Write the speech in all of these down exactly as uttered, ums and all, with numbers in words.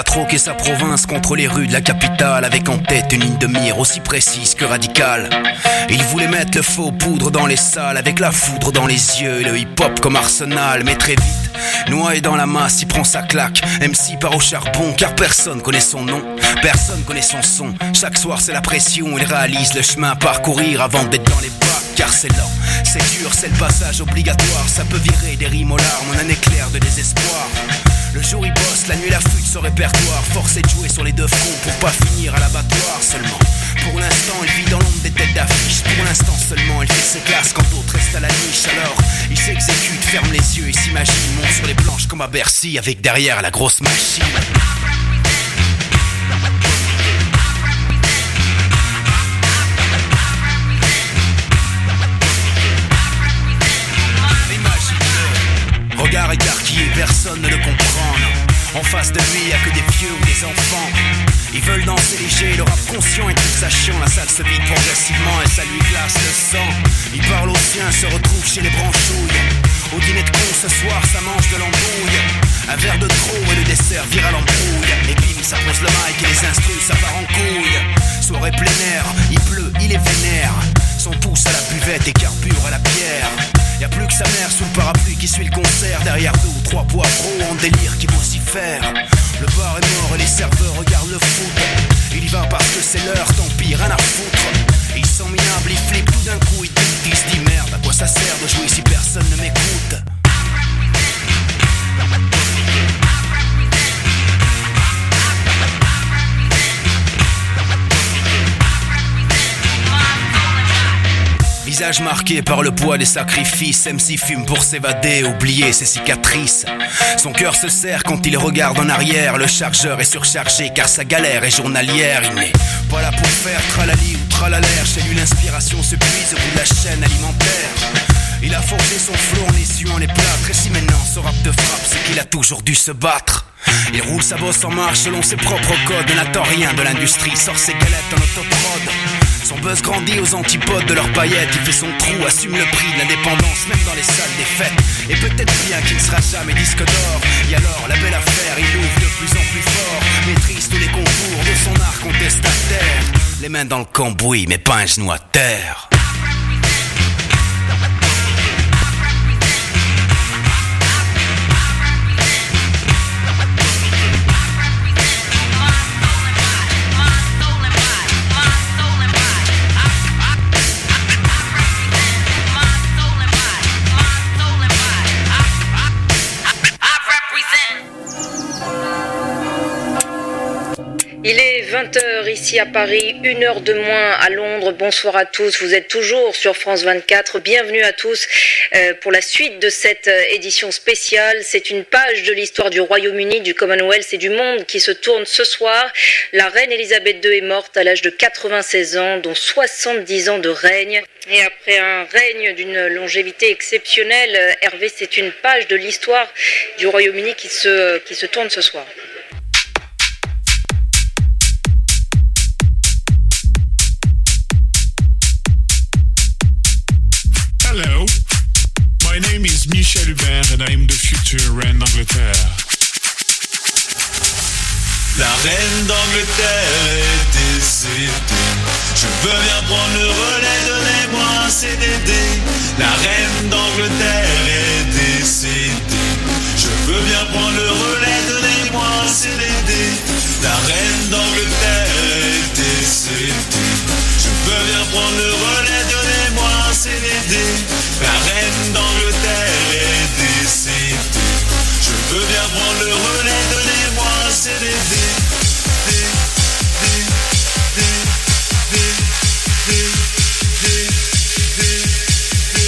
a troqué sa province contre les rues de la capitale, avec en tête une ligne de mire aussi précise que radicale. Il voulait mettre le faux poudre dans les salles, avec la foudre dans les yeux et le hip-hop comme arsenal. Mais très vite, noyé dans la masse, il prend sa claque. M C part au charbon, car personne connaît son nom, personne connaît son son. Chaque soir c'est la pression, il réalise le chemin à parcourir avant d'être dans les bacs. Car c'est lent, c'est dur, c'est le passage obligatoire. Ça peut virer des rimes aux larmes en un éclair de désespoir. Le jour il bosse, la nuit il affûte son répertoire. Forcé de jouer sur les deux fronts pour pas finir à l'abattoir seulement. Pour l'instant il vit dans l'ombre des têtes d'affiche. Pour l'instant seulement il fait ses classes quand d'autres restent à la niche. Alors il s'exécute, ferme les yeux et s'imagine, monte sur les planches comme à Bercy, avec derrière la grosse machine. Regard écarquillé, personne ne le comprend, non. En face de lui, y'a que des vieux ou des enfants. Ils veulent danser léger, le rap conscient et tout sachant. La salle se vide progressivement et ça lui glace le sang. Il parle aux siens, se retrouve chez les branchouilles. Au dîner de con ce soir, ça mange de l'embrouille. Un verre de trop et le dessert vire à l'embrouille. Et bim, ça pose le mic et les instrus, ça part en couille. Soirée plein air, il pleut, il est vénère. Sont tous à la buvette et carbure à la bière. Y'a plus que sa mère sous le parapluie qui suit le concert. Derrière deux ou trois poivrons en délire qui vocifèrent. Le bar est mort et les serveurs regardent le foot. Il y va parce que c'est l'heure, tant pis, rien à foutre. Il sent minable, il flippe tout d'un coup, il dit, il se dit merde, à quoi ça sert de jouer si personne ne m'écoute. Visage marqué par le poids des sacrifices, M C fume pour s'évader, oublier ses cicatrices. Son cœur se serre quand il regarde en arrière. Le chargeur est surchargé car sa galère est journalière. Il n'est pas là pour faire tralali ou tralalaire. Chez lui l'inspiration se puise au bout de la chaîne alimentaire. Il a forgé son flot en essuant les plâtres. Et si maintenant ce rap te frappe, c'est qu'il a toujours dû se battre. Il roule sa bosse en marche selon ses propres codes. Ne n'attend rien de l'industrie, sort ses galettes en autoprod. Son buzz grandit aux antipodes de leurs paillettes. Il fait son trou, assume le prix de l'indépendance, même dans les salles des fêtes. Et peut-être bien qu'il ne sera jamais disque d'or. Et alors, la belle affaire, il ouvre de plus en plus fort. Maîtrise tous les contours de son art contestataire. Les mains dans le cambouis, mais pas un genou à terre. Il est vingt heures ici à Paris, une heure de moins à Londres. Bonsoir à tous, vous êtes toujours sur France vingt-quatre. Bienvenue à tous euh, pour la suite de cette euh, édition spéciale. C'est une page de l'histoire du Royaume-Uni, du Commonwealth et du monde qui se tourne ce soir. La reine Elisabeth deux est morte à l'âge de quatre-vingt-seize ans, dont soixante-dix ans de règne. Et après un règne d'une longévité exceptionnelle, euh, Hervé, c'est une page de l'histoire du Royaume-Uni qui se, qui se tourne ce soir. Hello, my name is Michel Hubert and I am the future reine d'Angleterre. La reine d'Angleterre est décédée. Je veux bien prendre le relais, donnez-moi un C D D. La reine d'Angleterre est décédée. Je veux bien prendre le relais, donnez-moi un C D D. La reine d'Angleterre est décédée. Je veux bien prendre le relais, donnez-moi un C D D. La reine d'Angleterre est décédée. Je veux bien prendre le relais, donnez-moi un C D D. D, D, D, D, D, D, D, D,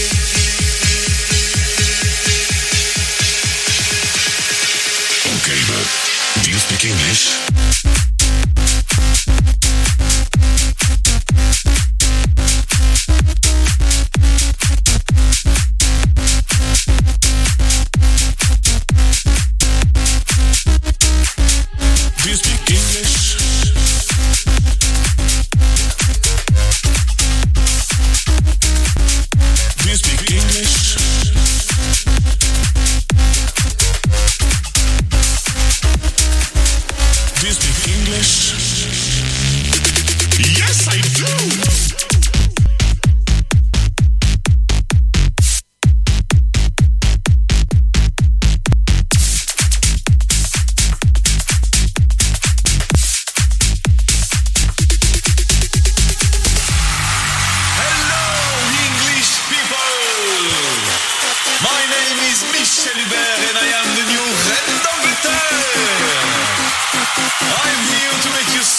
Okay, but do you speak English? Do you speak English? Do you speak English?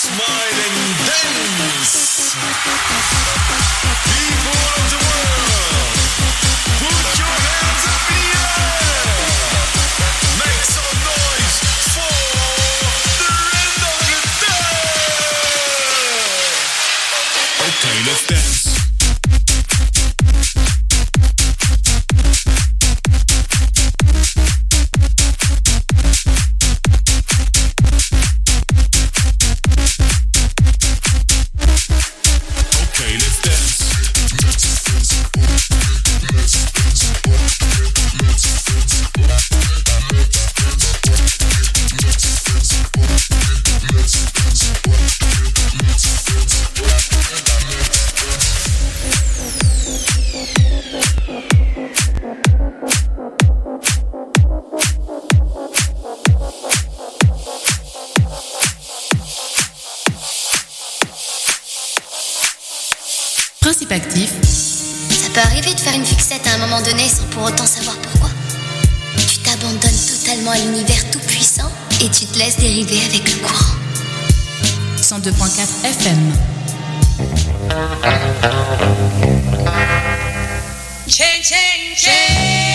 smile and dance. People of the world, put your hands up in the air. Make some noise for the Reine d'Angleterre. Okay, let's dance. Principe actif. Ça peut arriver de faire une fixette à un moment donné sans pour autant savoir pourquoi. Tu t'abandonnes totalement à l'univers tout puissant et tu te laisses dériver avec le courant. cent deux virgule quatre F M. Chain, chain, chain.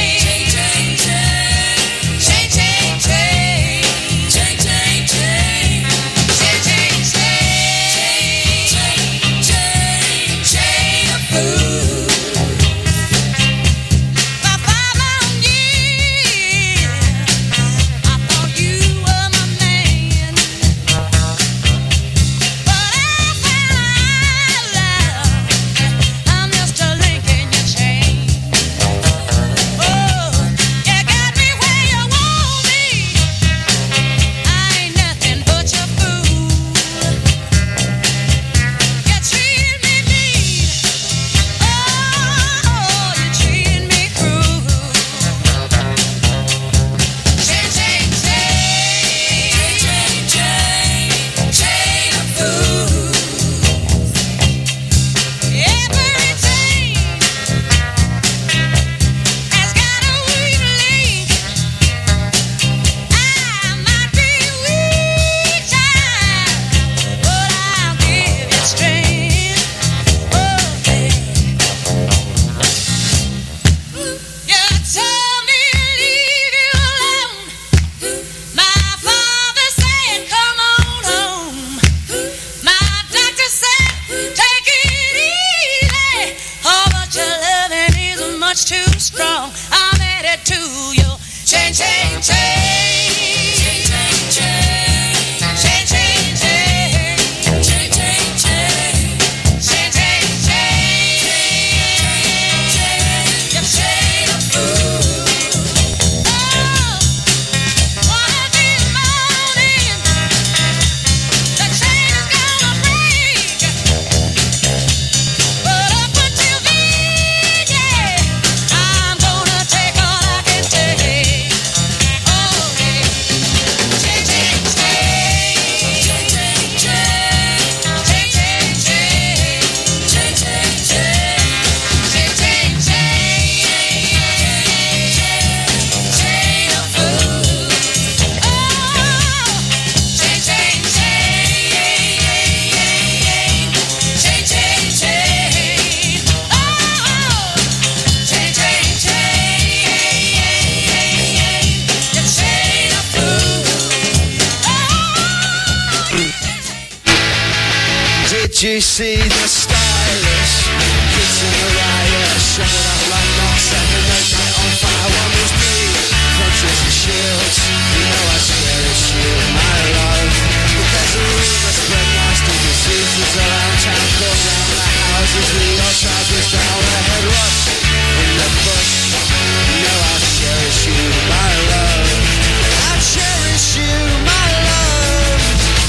Did you see the stylish kids in the riot showing up like moths and the night on fire? One was me, crutches and shields. You know I cherish you, my love. But there's a rumor spread nasty diseases around town, going round the houses with your trousers down the head rush in the bush. You know I cherish you, my love. I cherish you, my love.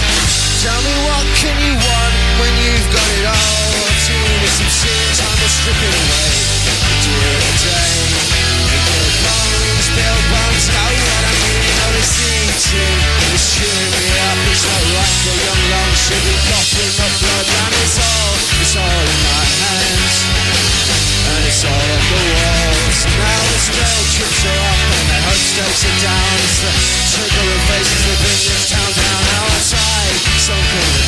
Tell me what can you want when you've got it all? Do you need some serious time to strip it away? Do it a day. Build bones, build bones, know what I mean? Oh, it's eating, it's chewing me up. It's not right for young long should be coughing up blood. And it's all, it's all in my hands. And it's all on the walls. Now the spell trips are up and the hope stakes are down. It's the trigger of faces that bring this town down. Outside, something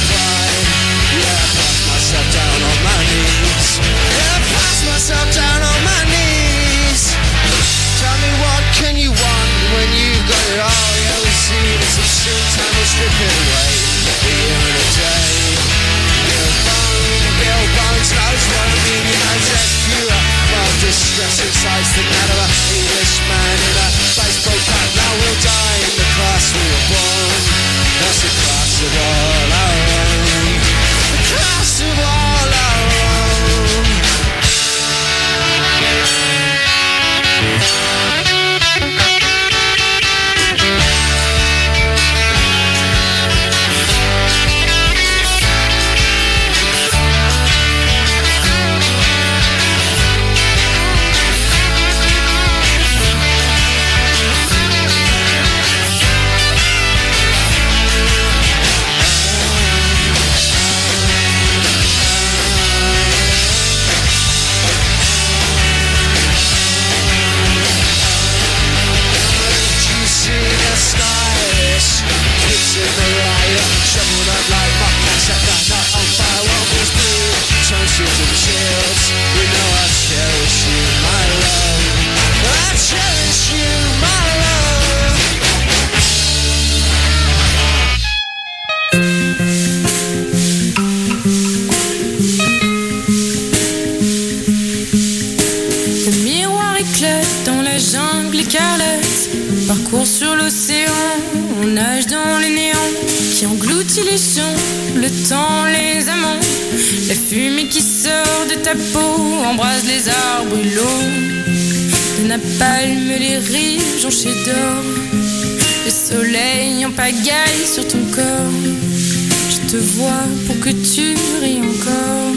size than that of an Englishman in a baseball cap. Now we'll die in the class we were born. That's the class of all our own. The class of all our own. Parcours sur l'océan, on nage dans le néant qui engloutit les champs, le temps, les amants. La fumée qui sort de ta peau embrase les arbres et l'eau. Le napalm, les rires jonchés d'or. Le soleil en pagaille sur ton corps. Je te vois pour que tu ris encore.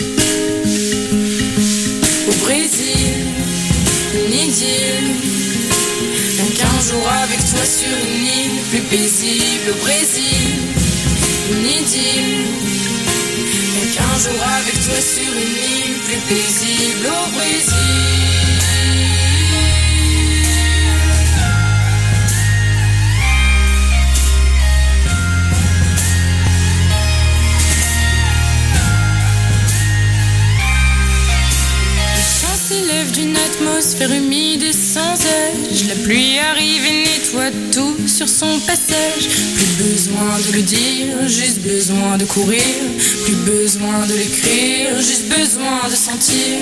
Au Brésil, une idylle. Qu'un jour avec toi sur une île plus paisible au Brésil, une idylle. Et qu'un jour avec toi sur une île plus paisible au Brésil. S'élève d'une atmosphère humide et sans âge. La pluie arrive et nettoie tout sur son passage. Plus besoin de le dire, juste besoin de courir. Plus besoin de l'écrire, juste besoin de sentir.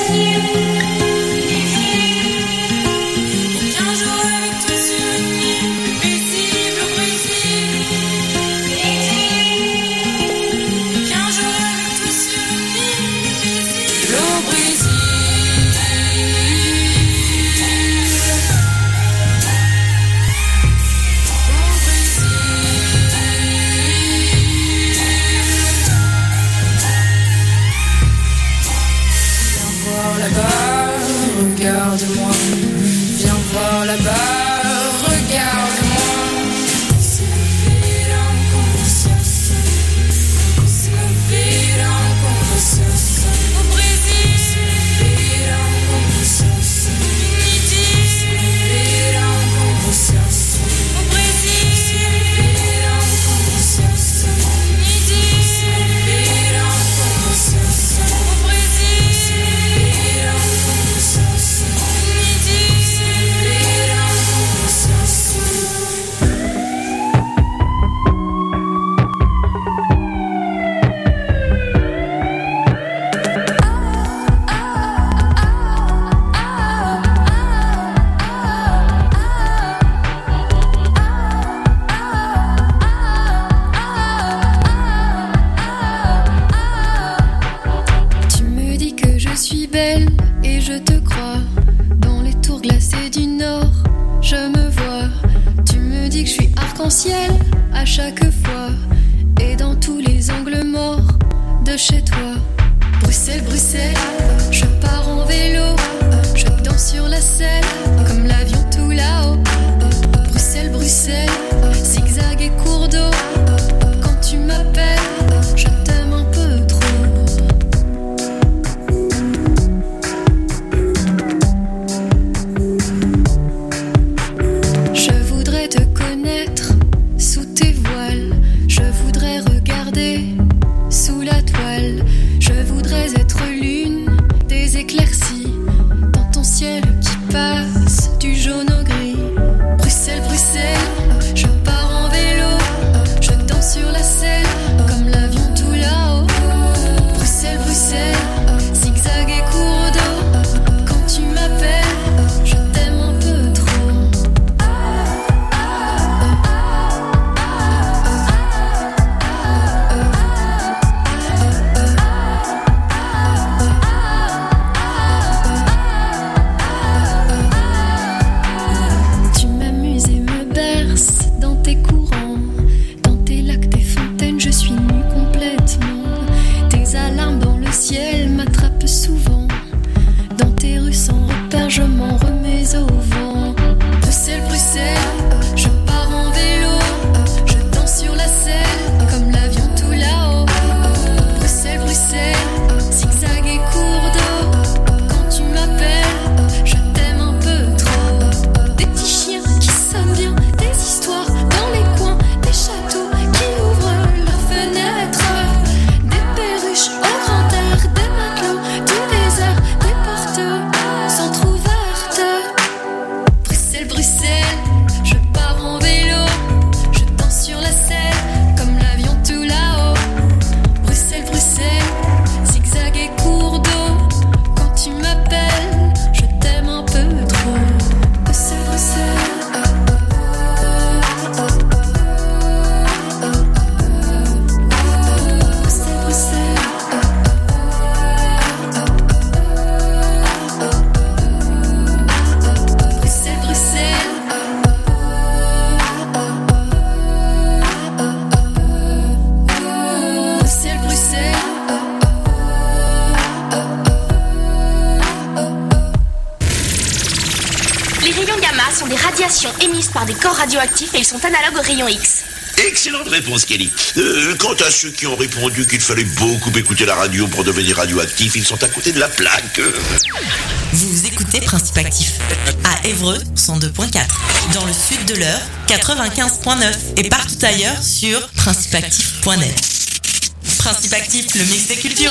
Regarde-moi, viens voir là-bas, regarde-moi. C'est la vie en conscience, c'est la vie en conscience. Au Brésil, c'est la vie en conscience. Midi, c'est la vie en conscience. Au Brésil, c'est la vie en conscience. Midi, c'est la vie en conscience. Au Brésil, c'est la vie en conscience. Tu me dis que je suis belle et je te crois. Dans les tours glacées du Nord, je me vois. Tu me dis que je suis arc-en-ciel à chaque fois. Et dans tous les angles morts de chez toi. Bruxelles, Bruxelles, je pars en vélo. Je danse sur la selle comme l'avion tout là-haut. Bruxelles, Bruxelles, zigzag et cours d'eau. Quand tu m'appelles, je t'aime un peu trop. Je voudrais te connaître sous tes voiles. Je voudrais regarder sous la toile. Je voudrais être l'une des sont des radiations émises par des corps radioactifs et ils sont analogues aux rayons X. Excellente réponse, Kelly. Euh, quant à ceux qui ont répondu qu'il fallait beaucoup écouter la radio pour devenir radioactif, ils sont à côté de la plaque. Vous écoutez Principe Actif à Évreux cent deux point quatre, dans le sud de l'Eure quatre-vingt-quinze point neuf et partout ailleurs sur principe actif point net. Principe Actif, le mix des cultures.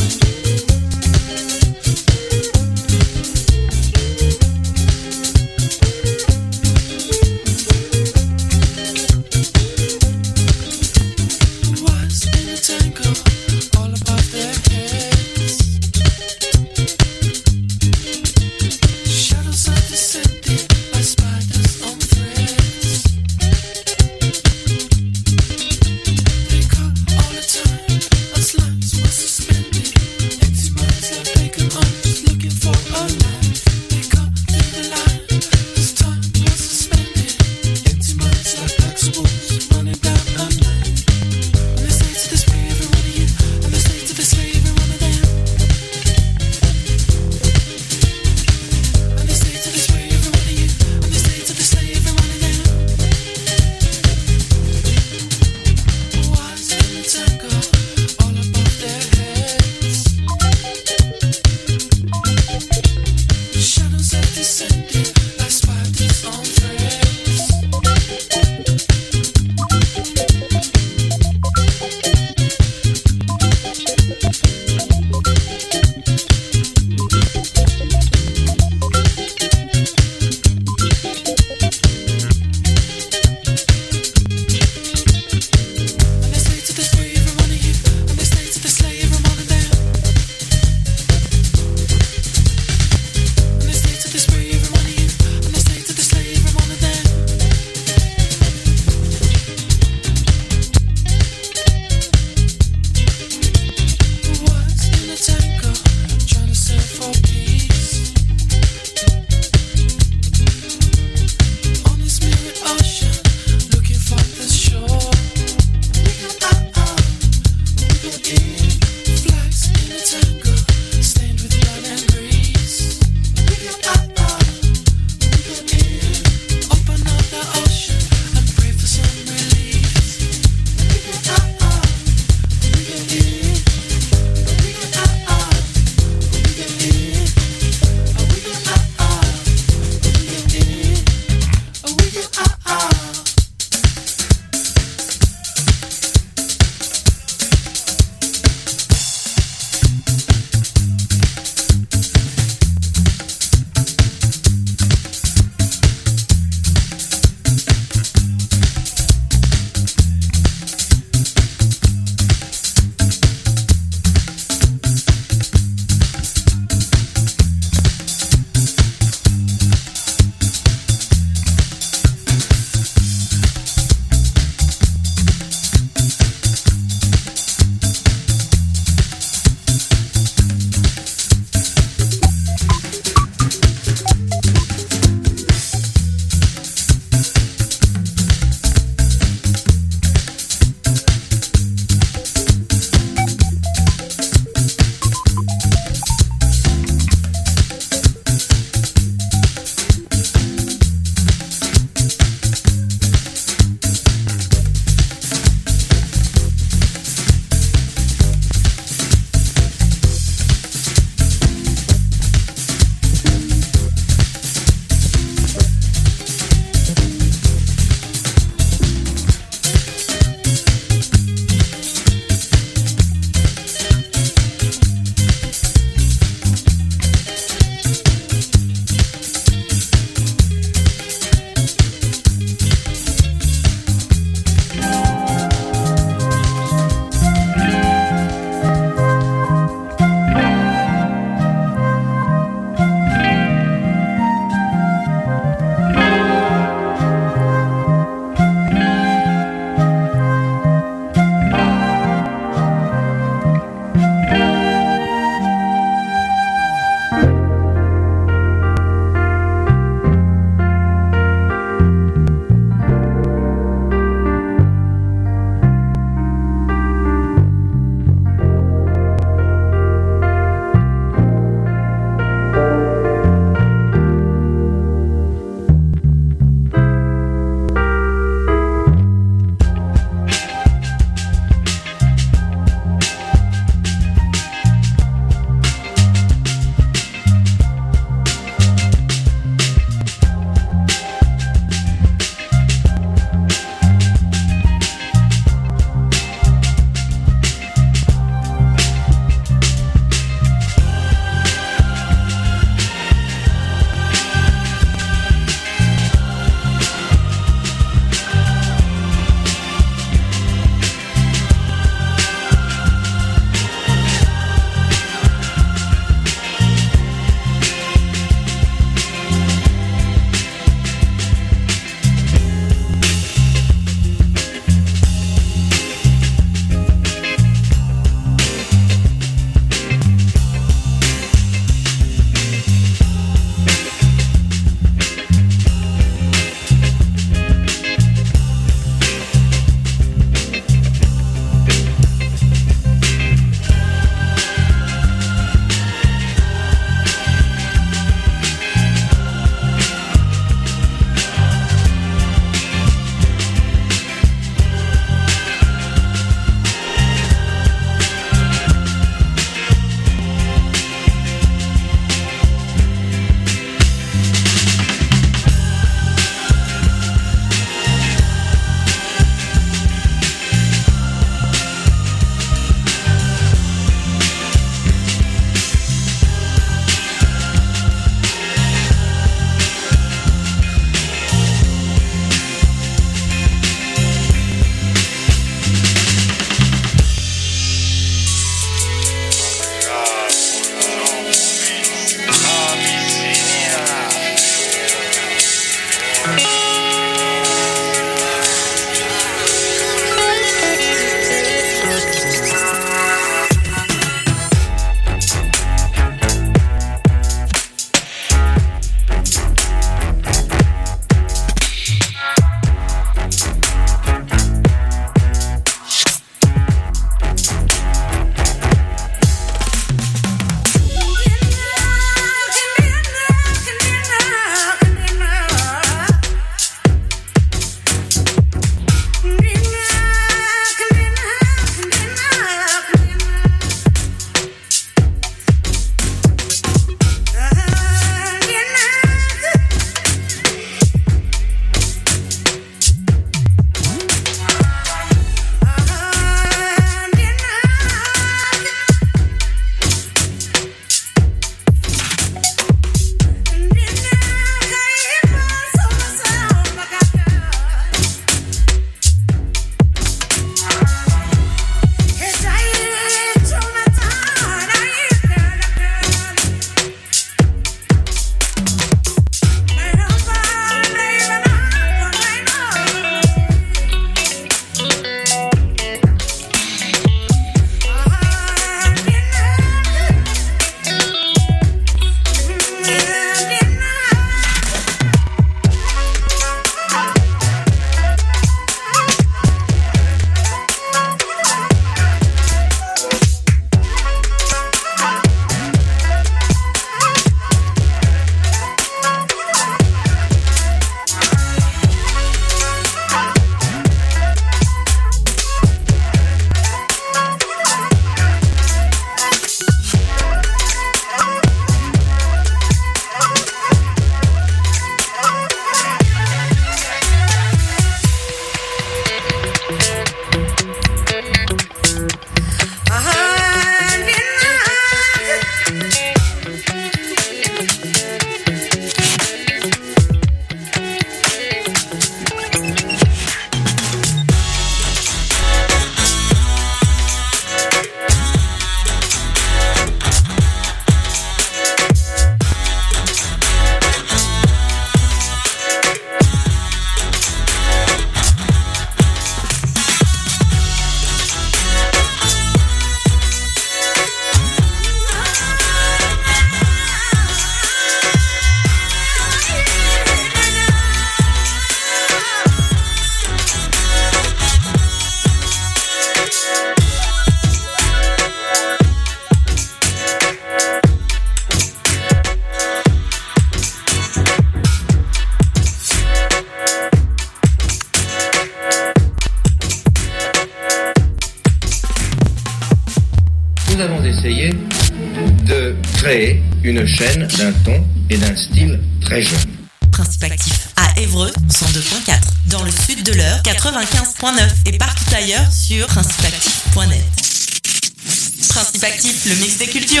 nous avons essayé de créer une chaîne d'un ton et d'un style très jeune. Principe Actif à Évreux, cent deux point quatre. Dans le sud de l'Eure, quatre-vingt-quinze point neuf. Et partout ailleurs sur principe actif point net. Principe Actif, le mix des cultures.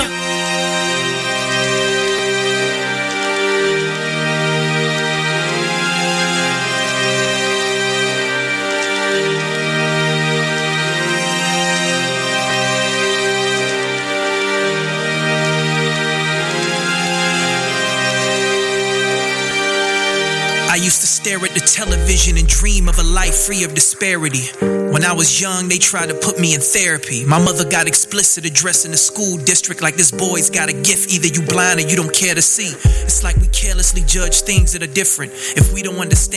I used to stare at the television and dream of a life free of disparity. When I was young, they tried to put me in therapy. My mother got explicit addressing the school district like this boy's got a gift. Either you blind or you don't care to see. It's like we carelessly judge things that are different. If we don't understand